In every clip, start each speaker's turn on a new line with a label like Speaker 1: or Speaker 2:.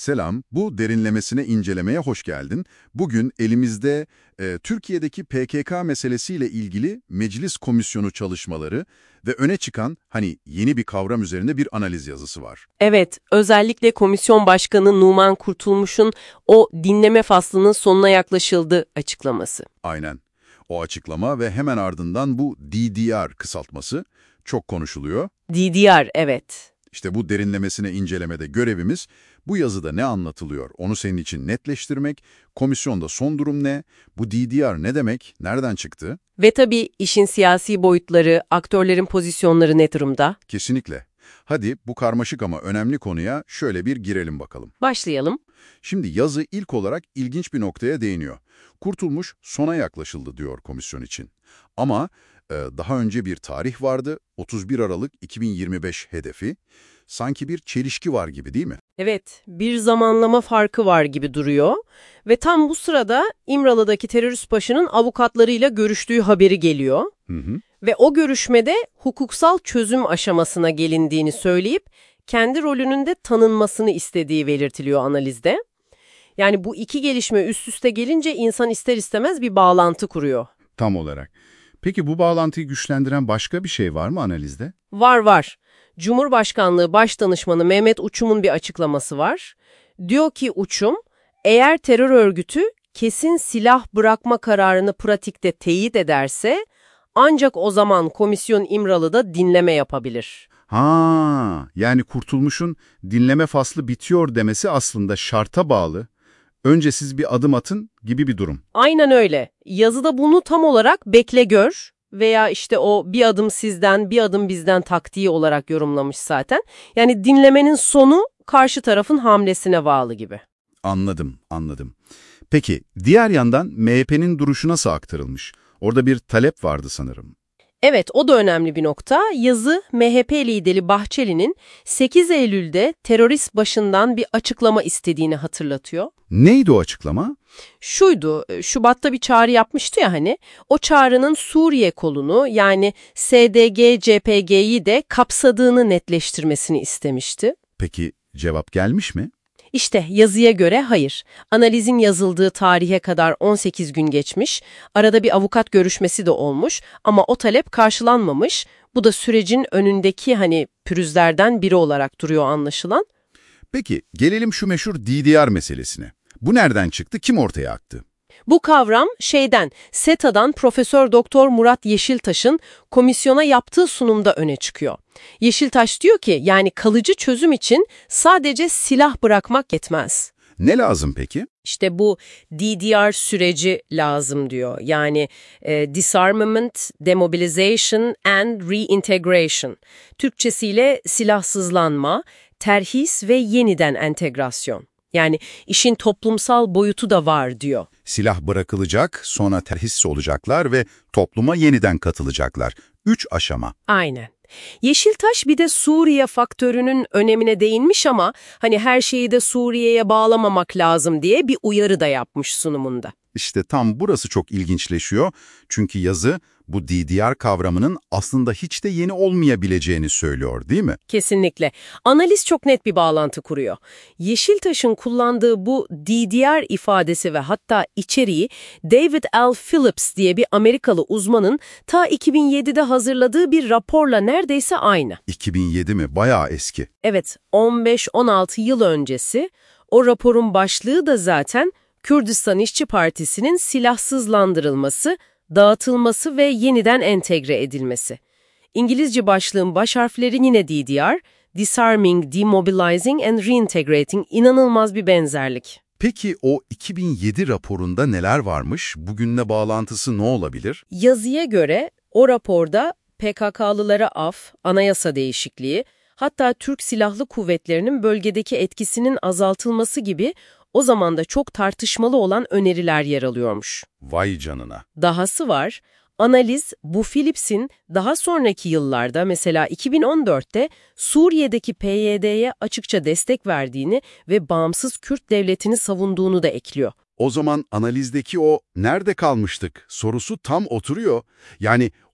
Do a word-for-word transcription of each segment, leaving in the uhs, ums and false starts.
Speaker 1: Selam, bu derinlemesine incelemeye hoş geldin. Bugün elimizde e, Türkiye'deki P K K meselesiyle ilgili meclis komisyonu çalışmaları ve öne çıkan hani yeni bir kavram üzerinde bir analiz yazısı var.
Speaker 2: Evet, özellikle Komisyon Başkanı Numan Kurtulmuş'un o dinleme faslının sonuna yaklaşıldı açıklaması.
Speaker 1: Aynen. O açıklama ve hemen ardından bu D D R kısaltması çok konuşuluyor.
Speaker 2: D D R, evet.
Speaker 1: İşte bu derinlemesine incelemede görevimiz bu yazıda ne anlatılıyor onu senin için netleştirmek, komisyonda son durum ne, bu D D R ne demek, nereden çıktı?
Speaker 2: Ve tabii işin siyasi boyutları, aktörlerin pozisyonları ne durumda?
Speaker 1: Kesinlikle. Hadi bu karmaşık ama önemli konuya şöyle bir girelim bakalım.
Speaker 2: Başlayalım.
Speaker 1: Şimdi yazı ilk olarak ilginç bir noktaya değiniyor. Kurtulmuş sona yaklaşıldı diyor komisyon için. Ama e, daha önce bir tarih vardı, otuz bir Aralık iki bin yirmi beş hedefi. Sanki bir çelişki var gibi değil mi?
Speaker 2: Evet, bir zamanlama farkı var gibi duruyor ve tam bu sırada İmralı'daki terörist başının avukatlarıyla görüştüğü haberi geliyor.
Speaker 1: Hı hı.
Speaker 2: Ve o görüşmede hukuksal çözüm aşamasına gelindiğini söyleyip kendi rolünün de tanınmasını istediği belirtiliyor analizde. Yani bu iki gelişme üst üste gelince insan ister istemez bir bağlantı kuruyor.
Speaker 3: Tam olarak. Peki bu bağlantıyı güçlendiren başka bir şey var mı analizde?
Speaker 2: Var var. Cumhurbaşkanlığı Başdanışmanı Mehmet Uçum'un bir açıklaması var. Diyor ki Uçum, eğer terör örgütü kesin silah bırakma kararını pratikte teyit ederse ancak o zaman Komisyon İmralı'da dinleme yapabilir.
Speaker 3: Ha, yani Kurtulmuş'un dinleme faslı bitiyor demesi aslında şarta bağlı. Önce siz bir adım atın gibi bir durum.
Speaker 2: Aynen öyle. Yazıda bunu tam olarak bekle gör veya işte o bir adım sizden bir adım bizden taktiği olarak yorumlamış zaten. Yani dinlemenin sonu karşı tarafın hamlesine bağlı gibi.
Speaker 3: Anladım, anladım. Peki diğer yandan M H P'nin duruşu nasıl aktarılmış? Orada bir talep vardı sanırım.
Speaker 2: Evet, o da önemli bir nokta. Yazı M H P lideri Bahçeli'nin sekiz Eylül'de terörist başından bir açıklama istediğini hatırlatıyor.
Speaker 3: Neydi o açıklama?
Speaker 2: Şuydu, Şubat'ta bir çağrı yapmıştı ya hani, o çağrının Suriye kolunu yani S D G C P G'yi de kapsadığını netleştirmesini istemişti.
Speaker 3: Peki cevap gelmiş mi?
Speaker 2: İşte yazıya göre hayır. Analizin yazıldığı tarihe kadar on sekiz gün geçmiş, arada bir avukat görüşmesi de olmuş ama o talep karşılanmamış. Bu da sürecin önündeki hani pürüzlerden biri olarak duruyor anlaşılan.
Speaker 3: Peki gelelim şu meşhur D D R meselesine. Bu nereden çıktı, kim ortaya attı?
Speaker 2: Bu kavram şeyden, SETA'dan Profesör Doktor Murat Yeşiltaş'ın komisyona yaptığı sunumda öne çıkıyor. Yeşiltaş diyor ki yani kalıcı çözüm için sadece silah bırakmak yetmez.
Speaker 3: Ne lazım peki?
Speaker 2: İşte bu D D R süreci lazım diyor. Yani e, disarmament, demobilization and reintegration. Türkçesiyle silahsızlanma, terhis ve yeniden entegrasyon. Yani işin toplumsal boyutu da var diyor.
Speaker 3: Silah bırakılacak, sonra terhis olacaklar ve topluma yeniden katılacaklar. Üç aşama.
Speaker 2: Aynen. Yeşiltaş bir de Suriye faktörünün önemine değinmiş ama hani her şeyi de Suriye'ye bağlamamak lazım diye bir uyarı da yapmış sunumunda.
Speaker 3: İşte tam burası çok ilginçleşiyor. Çünkü yazı bu D D R kavramının aslında hiç de yeni olmayabileceğini söylüyor, değil mi?
Speaker 2: Kesinlikle. Analiz çok net bir bağlantı kuruyor. Yeşiltaş'ın kullandığı bu D D R ifadesi ve hatta içeriği David L. Phillips diye bir Amerikalı uzmanın ta iki bin yedide hazırladığı bir raporla neredeyse aynı.
Speaker 3: iki bin yedi mi? Bayağı eski.
Speaker 2: Evet, on beş on altı yıl öncesi. O raporun başlığı da zaten Kürdistan İşçi Partisi'nin silahsızlandırılması, dağıtılması ve yeniden entegre edilmesi. İngilizce başlığın baş harfleri yine D D R, Disarming, Demobilizing and Reintegrating, inanılmaz bir benzerlik.
Speaker 3: Peki o iki bin yedi raporunda neler varmış? Bugünle bağlantısı ne olabilir?
Speaker 2: Yazıya göre o raporda P K K'lılara af, anayasa değişikliği, hatta Türk Silahlı Kuvvetleri'nin bölgedeki etkisinin azaltılması gibi o zaman da çok tartışmalı olan öneriler yer alıyormuş.
Speaker 3: Vay canına.
Speaker 2: Dahası var, analiz bu Philips'in daha sonraki yıllarda mesela iki bin on dörtte Suriye'deki P Y D'ye açıkça destek verdiğini ve bağımsız Kürt devletini savunduğunu da ekliyor.
Speaker 3: O zaman analizdeki o "nerede kalmıştık" sorusu tam oturuyor. Yani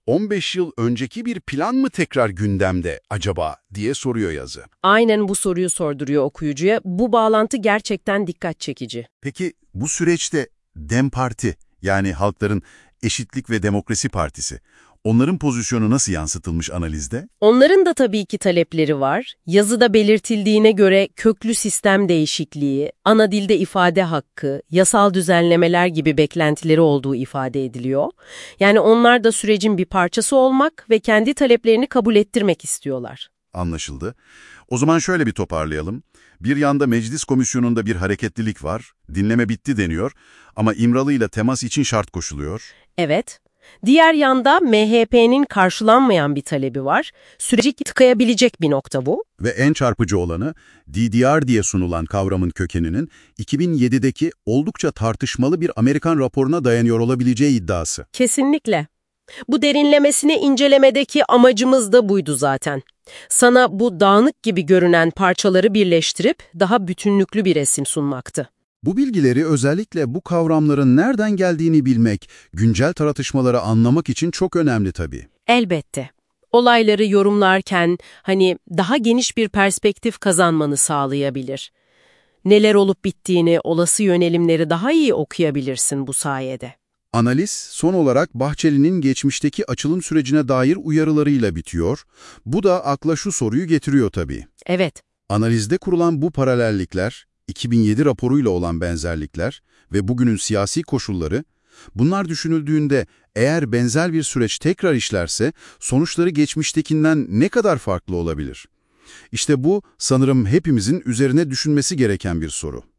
Speaker 1: on beş yıl önceki bir plan mı tekrar gündemde acaba diye soruyor yazı.
Speaker 2: Aynen bu soruyu sorduruyor okuyucuya. Bu bağlantı gerçekten dikkat çekici.
Speaker 1: Peki bu süreçte Dem Parti, yani Halkların Eşitlik ve Demokrasi Partisi, onların pozisyonu nasıl yansıtılmış analizde?
Speaker 2: Onların da tabii ki talepleri var. Yazıda belirtildiğine göre köklü sistem değişikliği, ana dilde ifade hakkı, yasal düzenlemeler gibi beklentileri olduğu ifade ediliyor. Yani onlar da sürecin bir parçası olmak ve kendi taleplerini kabul ettirmek istiyorlar.
Speaker 1: Anlaşıldı. O zaman şöyle bir toparlayalım. Bir yanda meclis komisyonunda bir hareketlilik var, dinleme bitti deniyor ama İmralı ile temas için şart koşuluyor.
Speaker 2: Evet. Diğer yanda M H P'nin karşılanmayan bir talebi var. Süreci tıkayabilecek bir nokta bu.
Speaker 1: Ve en çarpıcı olanı D D R diye sunulan kavramın kökeninin iki bin yedideki oldukça tartışmalı bir Amerikan raporuna dayanıyor olabileceği iddiası.
Speaker 2: Kesinlikle. Bu derinlemesine incelemedeki amacımız da buydu zaten. Sana bu dağınık gibi görünen parçaları birleştirip daha bütünlüklü bir resim sunmaktı.
Speaker 1: Bu bilgileri özellikle bu kavramların nereden geldiğini bilmek, güncel tartışmaları anlamak için çok önemli tabii.
Speaker 2: Elbette. Olayları yorumlarken hani daha geniş bir perspektif kazanmanı sağlayabilir. Neler olup bittiğini, olası yönelimleri daha iyi okuyabilirsin bu sayede.
Speaker 1: Analiz, son olarak Bahçeli'nin geçmişteki açılım sürecine dair uyarılarıyla bitiyor. Bu da akla şu soruyu getiriyor tabii.
Speaker 2: Evet.
Speaker 1: Analizde kurulan bu paralellikler, iki bin yedi raporuyla olan benzerlikler ve bugünün siyasi koşulları, bunlar düşünüldüğünde eğer benzer bir süreç tekrar işlerse sonuçları geçmiştekinden ne kadar farklı olabilir? İşte bu sanırım hepimizin üzerine düşünmesi gereken bir soru.